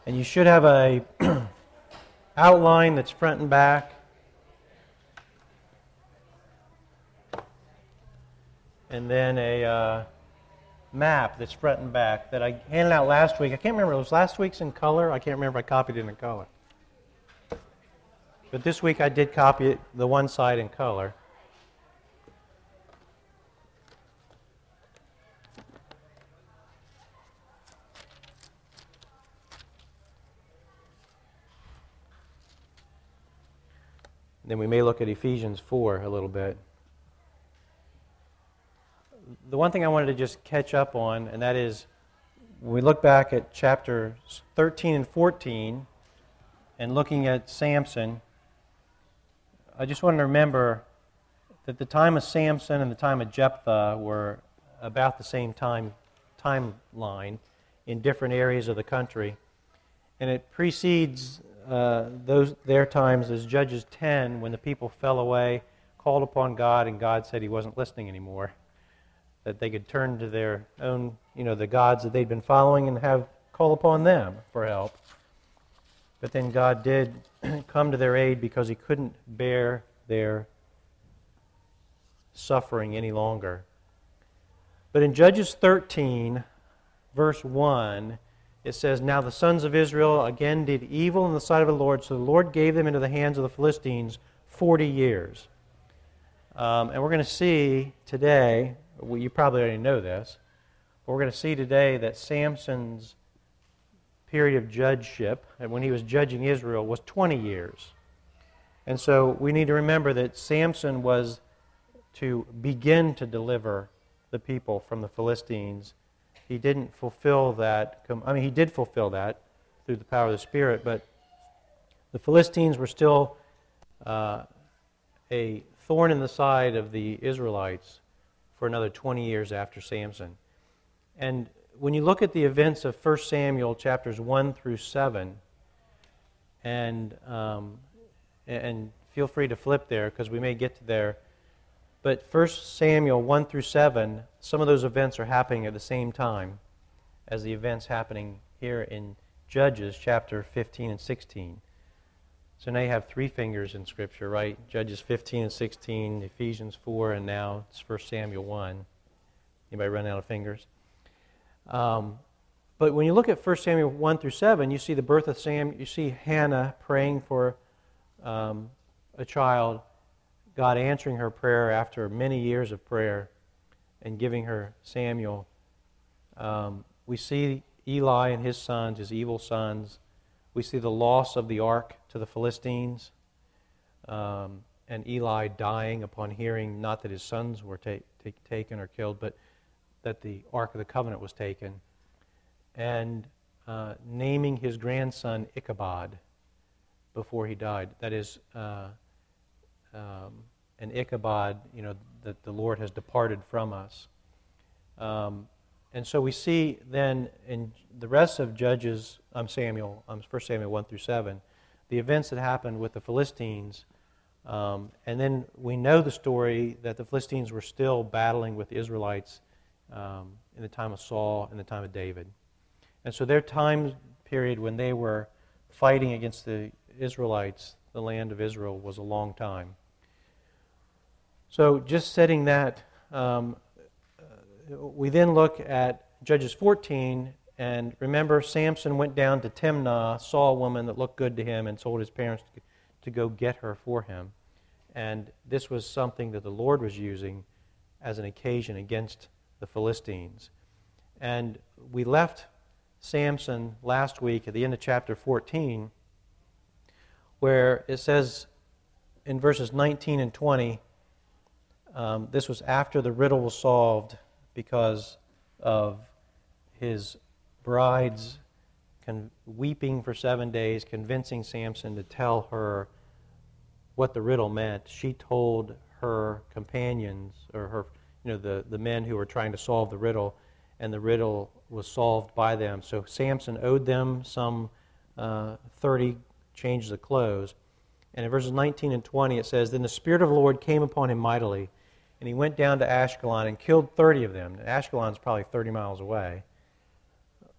And you should have a outline that's front and back. And then a map that's front and back that I handed out last week. I can't remember, it was last week's in color. I can't remember if I copied it in color. But this week I did copy it, the one side in color. Then we may look at Ephesians 4 a little bit. The one thing I wanted to just catch up on, and that is, when we look back at chapters 13 and 14, and looking at Samson, I just want to remember that the time of Samson and the time of Jephthah were about the same timeline in different areas of the country. And it precedes their times as Judges 10, when the people fell away, called upon God, and God said He wasn't listening anymore. That they could turn to their own, the gods that they'd been following and call upon them for help. But then God did come to their aid because He couldn't bear their suffering any longer. But in Judges 13, verse 1, it says, "Now the sons of Israel again did evil in the sight of the Lord, so the Lord gave them into the hands of the Philistines 40 years. And we're going to see today, you probably already know this, but we're going to see today that Samson's period of judgeship, and when he was judging Israel, was 20 years. And so we need to remember that Samson was to begin to deliver the people from the Philistines. He didn't fulfill that. He did fulfill that through the power of the Spirit, but the Philistines were still a thorn in the side of the Israelites for another 20 years after Samson. And when you look at the events of 1 Samuel chapters 1 through 7, and feel free to flip there because we may get to there, but 1 Samuel 1 through 7, some of those events are happening at the same time as the events happening here in Judges chapter 15 and 16. So now you have three fingers in Scripture, right? Judges 15 and 16, Ephesians 4, and now it's 1 Samuel 1. Anybody run out of fingers? But when you look at 1 Samuel 1 through 7, you see the birth of Samuel. You see Hannah praying for a child, God answering her prayer after many years of prayer and giving her Samuel. We see Eli and his sons, his evil sons. We see the loss of the ark to the Philistines, and Eli dying upon hearing not that his sons were taken or killed, but that the Ark of the Covenant was taken, and naming his grandson Ichabod before he died. That is, an Ichabod, that the Lord has departed from us. And so we see then in the rest of Judges, 1 Samuel 1 through 7, the events that happened with the Philistines. And then we know the story that the Philistines were still battling with the Israelites in the time of Saul and the time of David. And so their time period when they were fighting against the Israelites, the land of Israel, was a long time. So just setting that, we then look at Judges 14, and remember Samson went down to Timnah, saw a woman that looked good to him, and told his parents to go get her for him. And this was something that the Lord was using as an occasion against the Philistines. And we left Samson last week at the end of chapter 14, where it says in verses 19 and 20, this was after the riddle was solved because of his bride's weeping for 7 days, convincing Samson to tell her what the riddle meant. She told her companions, or her, the men who were trying to solve the riddle, and the riddle was solved by them. So Samson owed them some 30 changes of clothes. And in verses 19 and 20 it says, "Then the Spirit of the Lord came upon him mightily, and he went down to Ashkelon and killed 30 of them." Ashkelon is probably 30 miles away.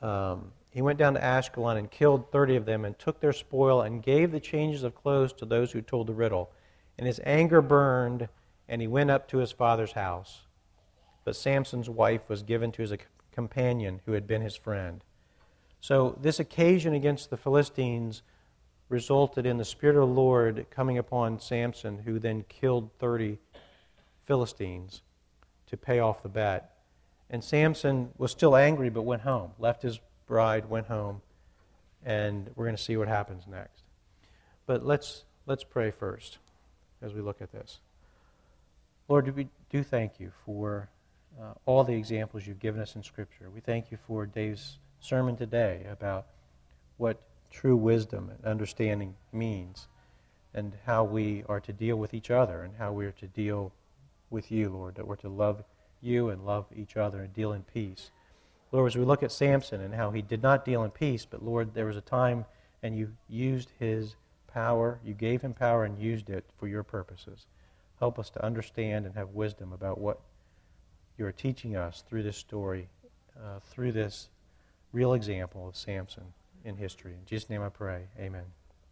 he went down to Ashkelon and killed 30 of them and took their spoil and gave the changes of clothes to those who told the riddle. And his anger burned, and he went up to his father's house. But Samson's wife was given to his companion who had been his friend. So this occasion against the Philistines resulted in the Spirit of the Lord coming upon Samson, who then killed 30 Philistines to pay off the bet. And Samson was still angry but went home, left his bride, went home, and we're going to see what happens next. But let's pray first as we look at this. Lord, we do thank you for all the examples you've given us in Scripture. We thank you for Dave's sermon today about what true wisdom and understanding means and how we are to deal with each other and how we are to deal with you, Lord, that we're to love you and love each other and deal in peace. Lord, as we look at Samson and how he did not deal in peace, but Lord, there was a time and you used his power, you gave him power and used it for your purposes. Help us to understand and have wisdom about what you are teaching us through this story, through this real example of Samson in history. In Jesus' name I pray, amen.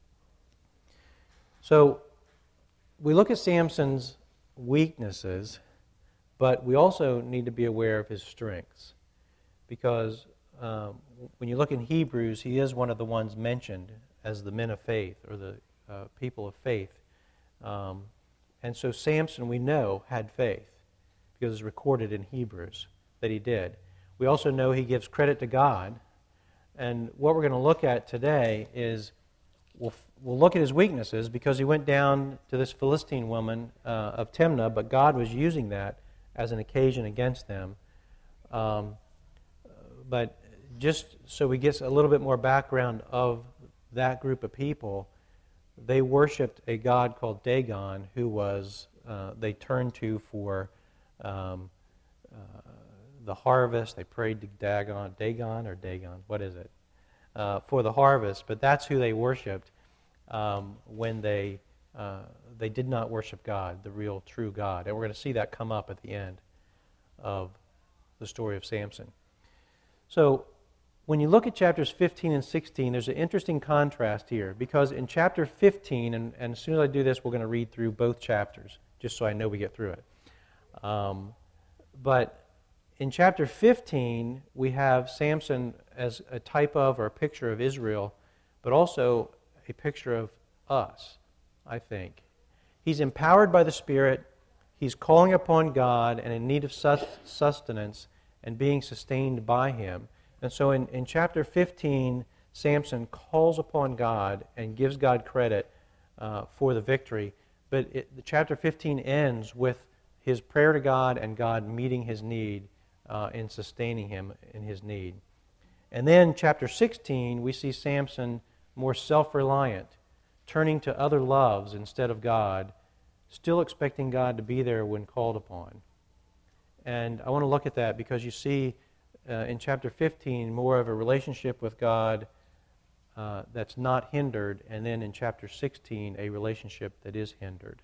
So, we look at Samson's weaknesses, but we also need to be aware of his strengths. Because when you look in Hebrews, he is one of the ones mentioned as the men of faith, or the people of faith. And so Samson, we know, had faith, because it's recorded in Hebrews that he did. We also know he gives credit to God. And what we're going to look at today is, we'll look at his weaknesses, because he went down to this Philistine woman of Timnah, but God was using that as an occasion against them. But just so we get a little bit more background of that group of people, they worshipped a god called Dagon, who was they turned to for the harvest. They prayed to Dagon, what is it? For the harvest, but that's who they worshipped when they did not worship God, the real true God. And we're going to see that come up at the end of the story of Samson. So when you look at chapters 15 and 16, there's an interesting contrast here, because in chapter 15, and as soon as I do this, we're going to read through both chapters, just so I know we get through it. But in chapter 15, we have Samson as a type of, or a picture of Israel, but also a picture of us, I think. He's empowered by the Spirit, he's calling upon God and in need of sustenance and being sustained by Him. And so in chapter 15, Samson calls upon God and gives God credit for the victory. But the chapter 15 ends with his prayer to God and God meeting his need and sustaining him in his need. And then chapter 16, we see Samson more self-reliant, turning to other loves instead of God, still expecting God to be there when called upon. And I want to look at that because you see in chapter 15 more of a relationship with God that's not hindered, and then in chapter 16 a relationship that is hindered.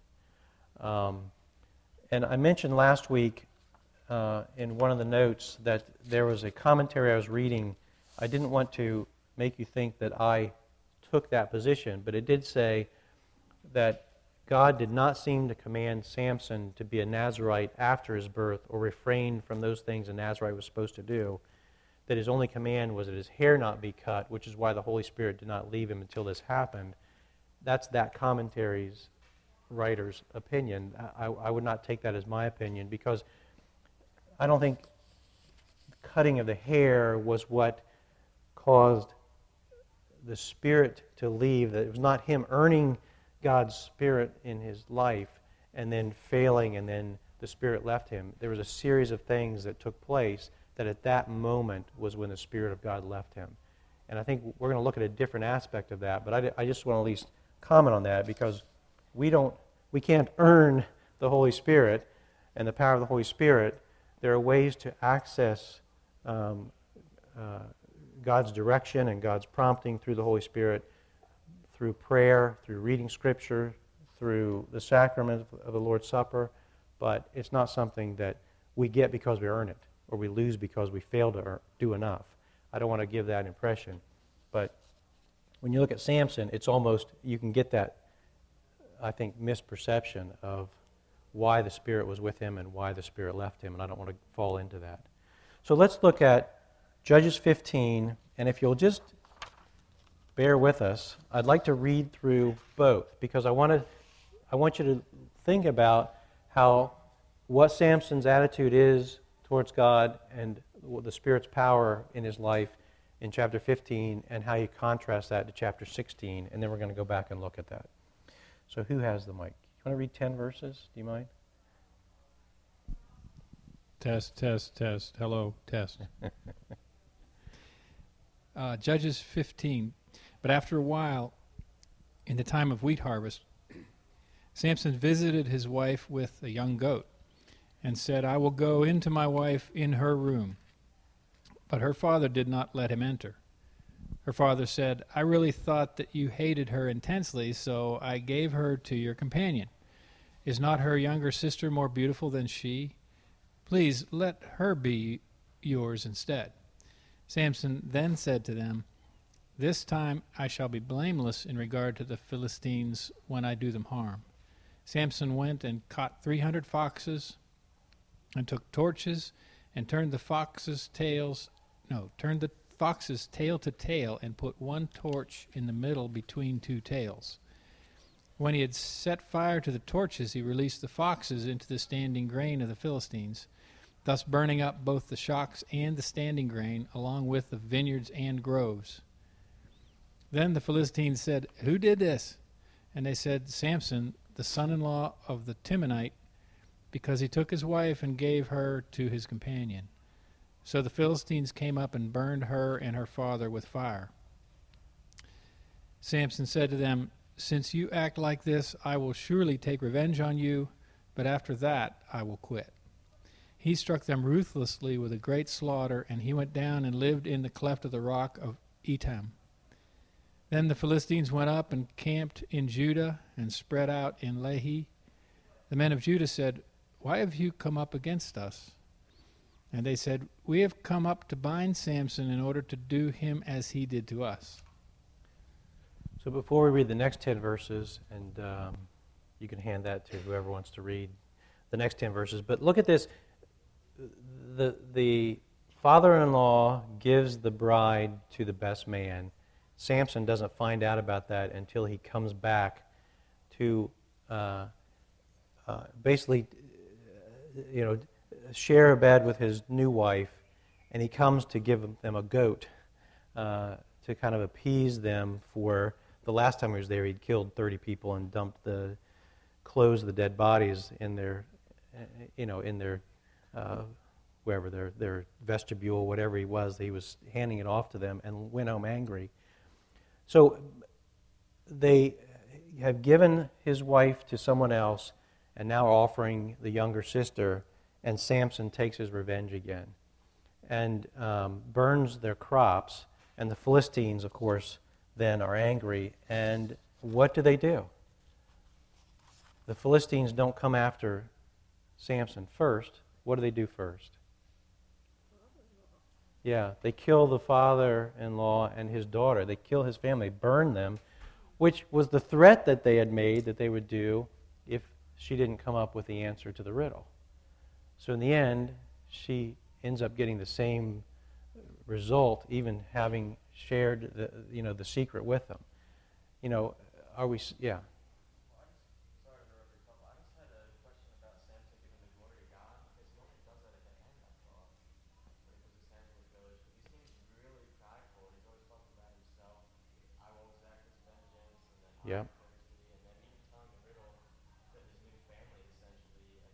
And I mentioned last week in one of the notes that there was a commentary I was reading. I didn't want to make you think that I took that position, but it did say that God did not seem to command Samson to be a Nazirite after his birth or refrain from those things a Nazirite was supposed to do, that his only command was that his hair not be cut, which is why the Holy Spirit did not leave him until this happened. That's that commentary's writer's opinion. I would not take that as my opinion, because I don't think the cutting of the hair was what caused the Spirit to leave. That it was not him earning God's Spirit in his life and then failing and then the Spirit left him. There was a series of things that took place that at that moment was when the Spirit of God left him. And I think we're going to look at a different aspect of that, but I just want to at least comment on that, because we can't earn the Holy Spirit and the power of the Holy Spirit. There are ways to access God's direction and God's prompting through the Holy Spirit, through prayer, through reading Scripture, through the sacrament of the Lord's Supper, but it's not something that we get because we earn it, or we lose because we fail to do enough. I don't want to give that impression. But when you look at Samson, it's almost, you can get that, I think, misperception of why the Spirit was with him and why the Spirit left him, and I don't want to fall into that. So let's look at Judges 15, and if you'll just bear with us, I'd like to read through both, because I want you to think about what Samson's attitude is towards God and the Spirit's power in his life in chapter 15, and how you contrast that to chapter 16, and then we're going to go back and look at that. So who has the mic? You want to read 10 verses? Do you mind? Test, test, test. Hello, test. Judges 15. But after a while, in the time of wheat harvest, Samson visited his wife with a young goat and said, I will go into my wife in her room. But her father did not let him enter. Her father said, I really thought that you hated her intensely, so I gave her to your companion. Is not her younger sister more beautiful than she? Please let her be yours instead. Samson then said to them, This time I shall be blameless in regard to the Philistines when I do them harm. Samson went and caught 300 foxes and took torches and turned the foxes' tail to tail and put one torch in the middle between two tails. When he had set fire to the torches, he released the foxes into the standing grain of the Philistines, thus burning up both the shocks and the standing grain, along with the vineyards and groves. Then the Philistines said, Who did this? And they said, Samson, the son-in-law of the Timnite, because he took his wife and gave her to his companion. So the Philistines came up and burned her and her father with fire. Samson said to them, Since you act like this, I will surely take revenge on you, but after that I will quit. He struck them ruthlessly with a great slaughter, and he went down and lived in the cleft of the rock of Etam. Then the Philistines went up and camped in Judah and spread out in Lehi. The men of Judah said, Why have you come up against us? And they said, We have come up to bind Samson in order to do him as he did to us. So before we read the next 10 verses, and you can hand that to whoever wants to read the next 10 verses, but look at this. The father-in-law gives the bride to the best man. Samson doesn't find out about that until he comes back to basically, share a bed with his new wife, and he comes to give them a goat to kind of appease them for the last time he was there. He'd killed 30 people and dumped the clothes of the dead bodies in their, wherever their vestibule, whatever he was handing it off to them and went home angry. So they have given his wife to someone else and now are offering the younger sister, and Samson takes his revenge again and burns their crops. And the Philistines, of course, then are angry. And what do? The Philistines don't come after Samson first. What do first? Yeah, they kill the father-in-law and his daughter. They kill his family, burn them, which was the threat that they had made that they would do if she didn't come up with the answer to the riddle. So in the end, she ends up getting the same result, even having shared the secret with them. Are we? Yeah. Yeah.